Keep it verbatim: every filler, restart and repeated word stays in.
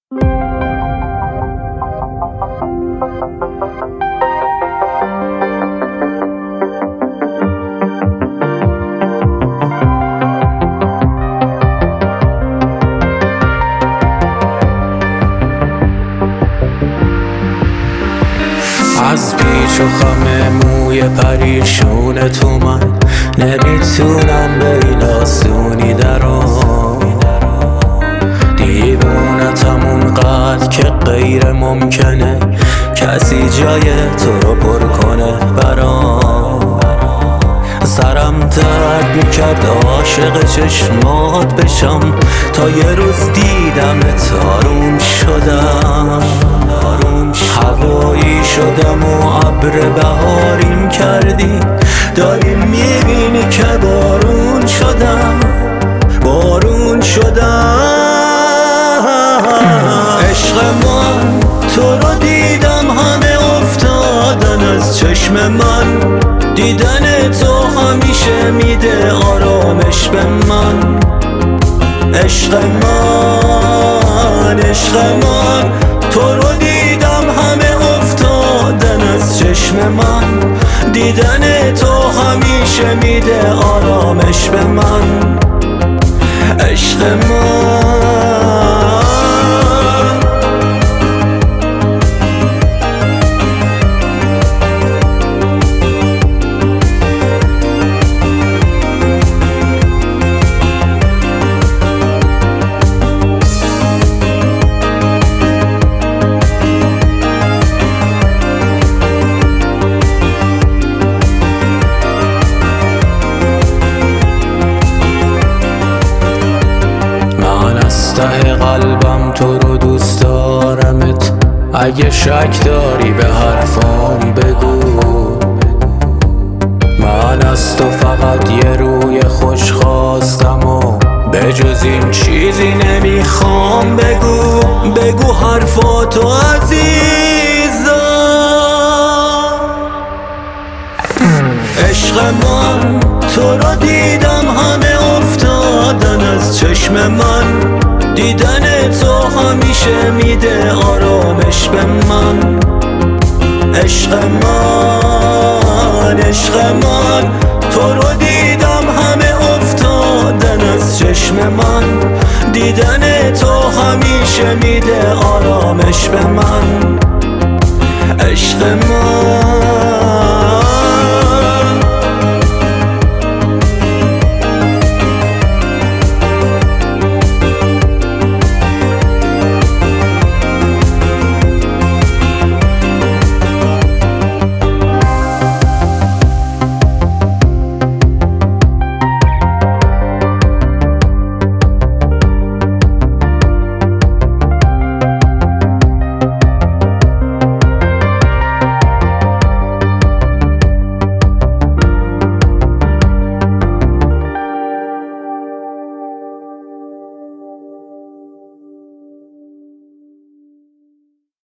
از پیچ و خم موی پریشون تو من نمیتونم به این آسونی درام، دیوونتم اونقدر که غیر ممکنه کسی جای تو رو پر کنه برام. سرم درد میکرد عاشق چشمات بشم تا یه روز دیدمت آروم شدم. هوایی شدم و ابر بهاریم کردی، داری میبینی که بارون شدم بارون شدم. عشق من تو رو دیدم همه افتادن از چشم من، دیدن تو همیشه میده آرامش به من. عشق من عشق من تو رو دیدم همه افتادن از چشم من، دیدن تو همیشه میده آرامش به من. عشق من ته قلبم تو رو دوست دارمت، اگه شک داری به حرفام بگو. من از تو فقط یه روی خوش خواستم و به جز این چیزی نمیخوام. بگو بگو حرفاتو عزیزم. عشق من تو رو دیدم همه افتادن از چشم من، دیدن تو همیشه میده آرامش به من. عشق من عشق من تو رو دیدم همه افتادن از چشم من، دیدن تو همیشه میده آرامش به من. عشق من